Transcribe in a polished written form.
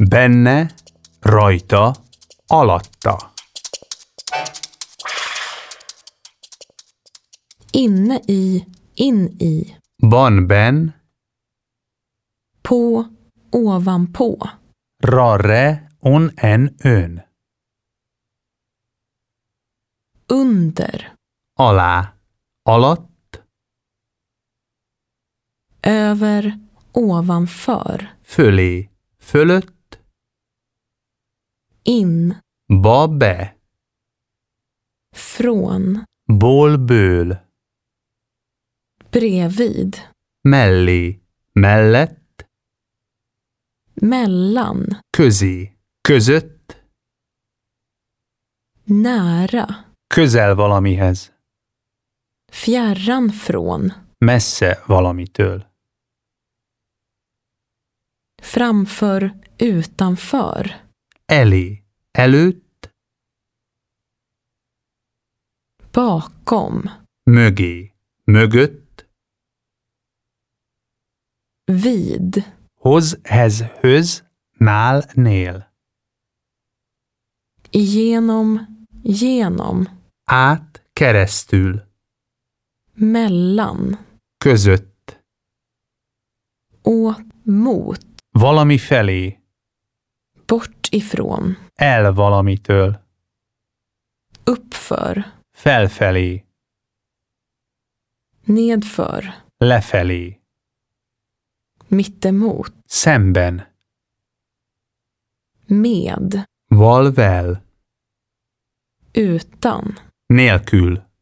Benne, rajta, alatta. Inne i, in i. Banben, På, ovanpå. rarre on en ön. Under, Alá, alatt, över, ovanför. fölé, fölött, In, ba-be, från. ból-ből, Bredvid. mellé, mellett, Mellan. közé, között, Nära. közel valamihez, Fjärran från. messze valamitől. Framför, utanför. Elé, előtt, Bakom. mögé, mögött, Vid. hoz, höz, nál, nél. Genom. Át, keresztül, Mellan. között, Åt, mot. valami felé, Bort ifrån. el valamitől, Uppför. felfelé, Nedför. lefelé, Mittemot. szemben, Med. valvel, Utan. nélkül.